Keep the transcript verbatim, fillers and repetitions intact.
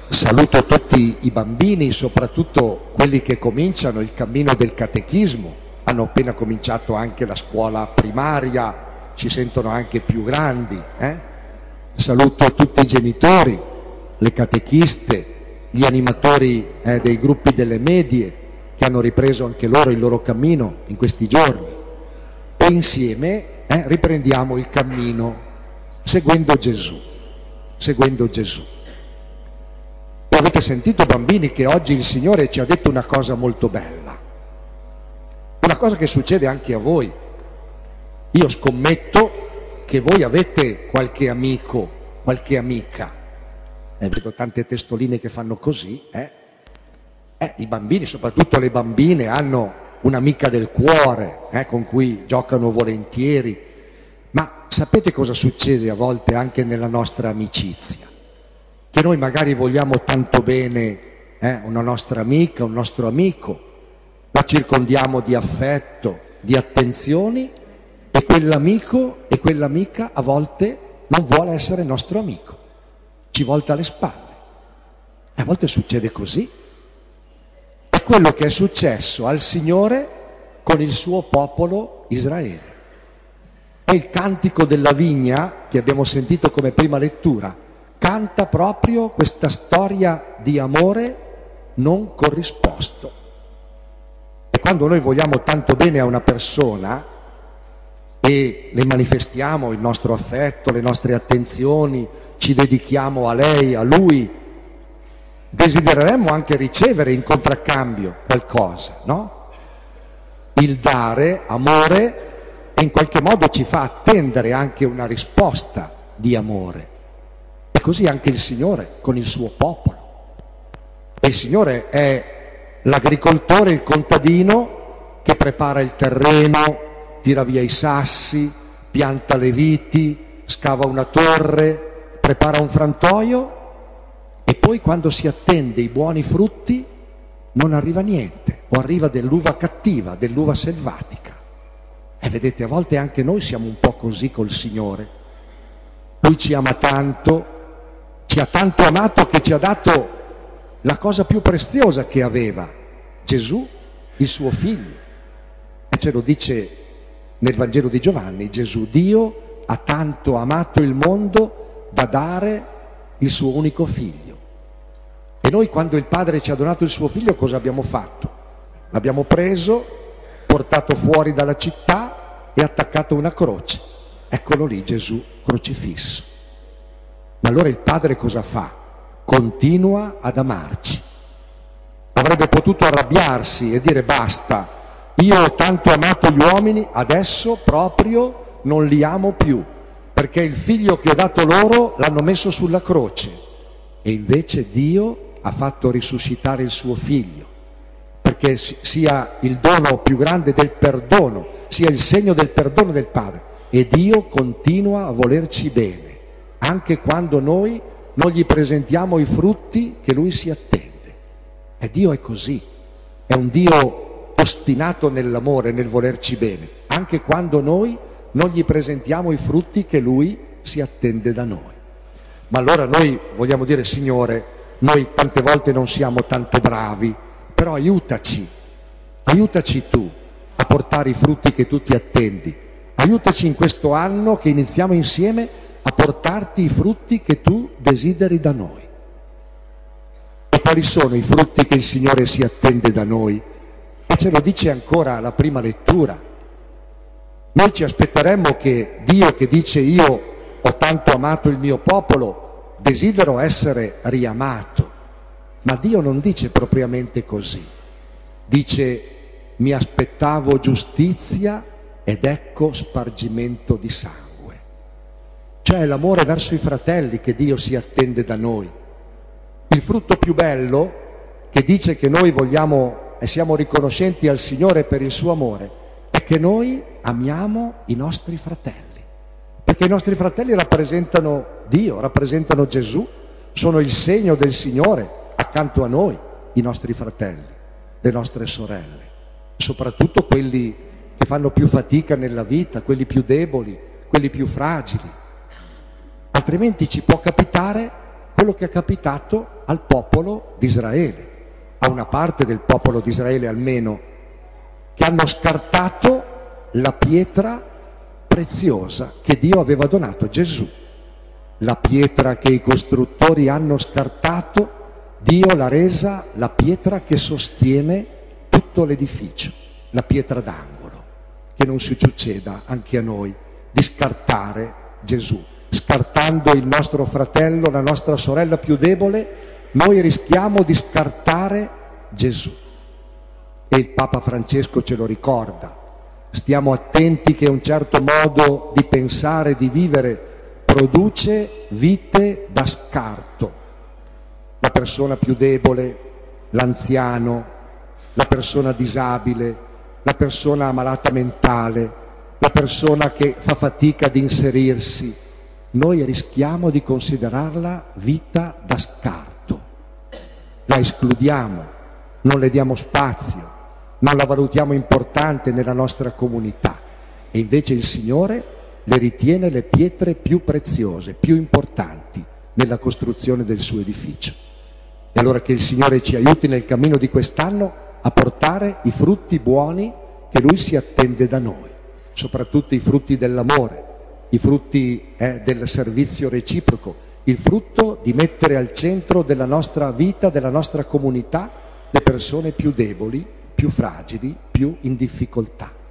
Saluto tutti i bambini, soprattutto quelli che cominciano il cammino del catechismo. Hanno appena cominciato anche la scuola primaria, ci sentono anche più grandi. Eh? Saluto tutti i genitori, le catechiste, gli animatori eh, dei gruppi delle medie che hanno ripreso anche loro il loro cammino in questi giorni. E insieme eh, riprendiamo il cammino seguendo Gesù, seguendo Gesù. E avete sentito, bambini, che oggi il Signore ci ha detto una cosa molto bella, una cosa che succede anche a voi. Io scommetto che voi avete qualche amico, qualche amica, eh, vedo tante testoline che fanno così, eh? Eh, i bambini, soprattutto le bambine, hanno un'amica del cuore eh, con cui giocano volentieri. Ma sapete cosa succede a volte anche nella nostra amicizia? Che noi magari vogliamo tanto bene eh, una nostra amica, un nostro amico, la circondiamo di affetto, di attenzioni, e quell'amico e quell'amica a volte non vuole essere nostro amico, ci volta le spalle. E a volte succede così. È quello che è successo al Signore con il suo popolo Israele. E il cantico della vigna, che abbiamo sentito come prima lettura, canta proprio questa storia di amore non corrisposto. E quando noi vogliamo tanto bene a una persona e le manifestiamo il nostro affetto, le nostre attenzioni, ci dedichiamo a lei, a lui, desidereremmo anche ricevere in contraccambio qualcosa, no? Il dare amore e in qualche modo ci fa attendere anche una risposta di amore. E così anche il Signore con il suo popolo. E il Signore è l'agricoltore, il contadino che prepara il terreno, tira via i sassi, pianta le viti, scava una torre, prepara un frantoio, e poi quando si attende i buoni frutti non arriva niente, o arriva dell'uva cattiva, dell'uva selvatica. E vedete, a volte anche noi siamo un po' così col Signore. Lui ci ama tanto, ci ha tanto amato che ci ha dato la cosa più preziosa che aveva, Gesù, il suo figlio. E ce lo dice nel Vangelo di Giovanni, Gesù: Dio ha tanto amato il mondo da dare il suo unico figlio. E noi, quando il Padre ci ha donato il suo figlio, cosa abbiamo fatto? L'abbiamo preso, portato fuori dalla città e attaccato a una croce. Eccolo lì Gesù crocifisso. Ma allora il Padre cosa fa? Continua ad amarci. Avrebbe potuto arrabbiarsi e dire: basta, io ho tanto amato gli uomini, adesso proprio non li amo più, perché il figlio che ho dato loro l'hanno messo sulla croce. E invece Dio ha fatto risuscitare il suo figlio, perché sia il dono più grande del perdono, sia il segno del perdono del Padre. E Dio continua a volerci bene, anche quando noi non gli presentiamo i frutti che Lui si attende. E Dio è così, è un Dio ostinato nell'amore, nel volerci bene, anche quando noi non gli presentiamo i frutti che Lui si attende da noi. Ma allora noi vogliamo dire: Signore, noi tante volte non siamo tanto bravi, però aiutaci, aiutaci tu a portare i frutti che tu ti attendi, aiutaci in questo anno che iniziamo insieme a portarti i frutti che tu desideri da noi. E quali sono i frutti che il Signore si attende da noi? E ce lo dice ancora la prima lettura. Noi ci aspetteremmo che Dio, che dice: io ho tanto amato il mio popolo, desidero essere riamato. Ma Dio non dice propriamente così. Dice: mi aspettavo giustizia ed ecco spargimento di sangue. Cioè è l'amore verso i fratelli che Dio si attende da noi. Il frutto più bello, che dice che noi vogliamo e siamo riconoscenti al Signore per il suo amore, è che noi amiamo i nostri fratelli. Perché i nostri fratelli rappresentano Dio, rappresentano Gesù, sono il segno del Signore accanto a noi, i nostri fratelli, le nostre sorelle, soprattutto quelli che fanno più fatica nella vita, quelli più deboli, quelli più fragili. Altrimenti ci può capitare quello quello che è capitato al popolo di Israele, a una parte del popolo di Israele almeno, che hanno scartato la pietra preziosa che Dio aveva donato a Gesù. La pietra che i costruttori hanno scartato, Dio l'ha resa la pietra che sostiene tutto l'edificio, la pietra d'angolo. Che non si succeda anche a noi di scartare Gesù. Scartando il nostro fratello, la nostra sorella più debole, noi rischiamo di scartare Gesù. E il Papa Francesco ce lo ricorda. Stiamo attenti che un certo modo di pensare, di vivere, produce vite da scarto. La persona più debole, l'anziano, la persona disabile, la persona malata mentale, la persona che fa fatica ad inserirsi, noi rischiamo di considerarla vita da scarto. La escludiamo, non le diamo spazio, non la valutiamo importante nella nostra comunità, e invece il Signore le ritiene le pietre più preziose, più importanti nella costruzione del suo edificio. E allora che il Signore ci aiuti nel cammino di quest'anno a portare i frutti buoni che Lui si attende da noi, soprattutto i frutti dell'amore, i frutti eh, del servizio reciproco, il frutto di mettere al centro della nostra vita, della nostra comunità, le persone più deboli, più fragili, più in difficoltà.